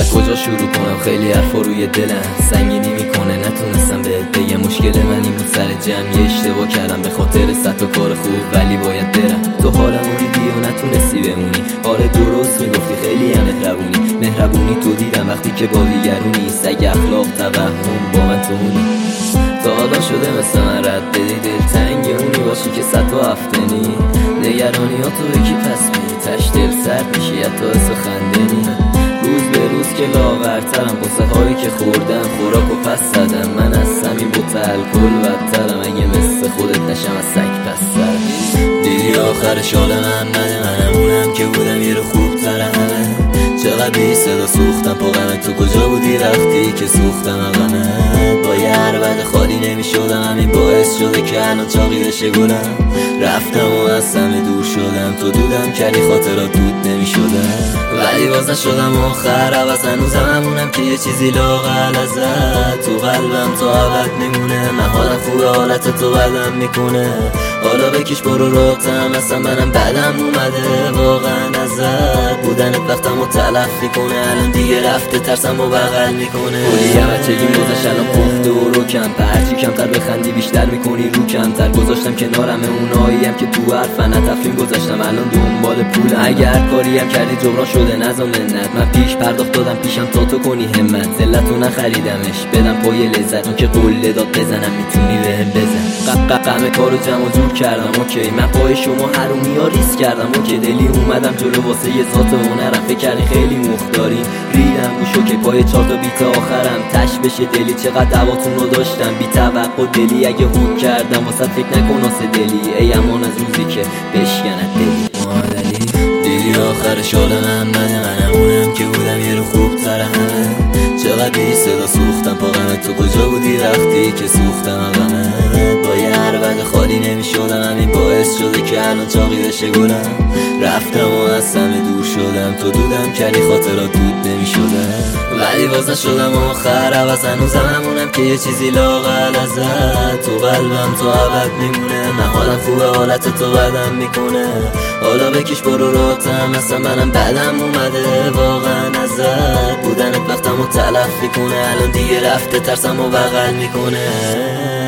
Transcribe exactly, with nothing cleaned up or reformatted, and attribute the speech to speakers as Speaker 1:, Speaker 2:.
Speaker 1: از کجا شروع کنم؟ خیلی حرفا روی دلم سنگینی میکنه، نتونستم بهت بگم. مشکل من این بود سر جمع یه اشتباه کردم به خاطر صد تا کار خوب، ولی باید برم. تو حالمو دیدی و نتونستی بمونی. آره درست میگفتی، خیلی هم مهربونی. مهربونی تو دیدم وقتی که با دیگرونی، سگ اخلاق توهم با من تو مونی. تا حالا شده مثل من رد بدی دلتنگ اونی باشی که صد تا هفتنی. نگرانی ها تو یکی پس می تش دل سرد میشی حتی حس خندنی. روز به روز که لاغرترم قصه هایی که خوردم خوراک و پس زدم. من از سمی بوت الکل بدترم، اگه مثل خودت نشم از سگ پس سرم. دیدی آخر شال من بده، منمونم که بودم یه رو خوب ترم. چقدر بی صدا سوختم پا غمت، تو کجا بودی وقتی که سوختم غمت؟ با یه عربد خالی نمی شدم، همین باعث شده که الان چاقی بشه گلم. رفتم و از همه دور شدم، تو دودم کردی خاطرات دود نمی شدم. ولی باز نشدم آخر عوض، هنوزم همونم که یه چیزی لاغل ازت تو قلبم تا ابد میمونه. من حالم خوبه حالت تو بدم میکنه، حالا بکش برو راتم. اصلا منم بدم اومده واقعا ازت، بودنت وقتمو تلف میکنه. الان دیگه رفته ترسم و بغل میکنه. کلی همه چگیم گذاشت الان پخته و رو کمتر، هرچی کمتر بخندی بیشتر میکنی رو کمتر. گذاشتم کنارم اوناییم که تو حرفن نتفلیم گذاشتم، الان دنبال پول. اگر کاریم کردی جبران شده نظام منت، من پیش پرداخت دادم پیشم تا تو کنی همت. ذلتو نخریدمش بدم پای لذت، اون که قول داد بزنم میتونی بهم بزن. قمه کارو جمع جور کردم اوکی، من پای شما حرومی ها ریس کردم اوکی. دلی اومدم جلو واسه یه ذات هنرم، فکر کردی خیلی مختارین. ریدم رو شوکه پای چهار تا بیت آخرم، تش بشه دلی چقدر دواتون رو داشتم بی توقع دلی. اگه هوک کردم واسه فکر نکن آسه دلی، ای امان از روزی که بشکنت دلی مادلی. دیدی آخر شال من بده، منمونم که بودم یه رو خوب ترم. چقدر بی صدا سوختم پا غمت، تو کجا بودی وقتی که سوختم غمت؟ با یه عربد خالی نمی شدم، همین باعث شده که الان چاقی بشه گلم. رفتم و از همه دور شدم، تو دودم کردی خاطرات دود نمی شدم. ولی باز نشدم آخر عوض، هنوزم همونم که یه چیزی لاغل ازت تو قلبم تا ابد میمونه. من حالم خوبه حالت تو بدم میکنه، حالا بکش برو راتم. اصلا منم بدم اومده واقعا ازت، بودنت وقتمو تلف میکنه. الان دیگه رفته ترسم و بغل میکنه.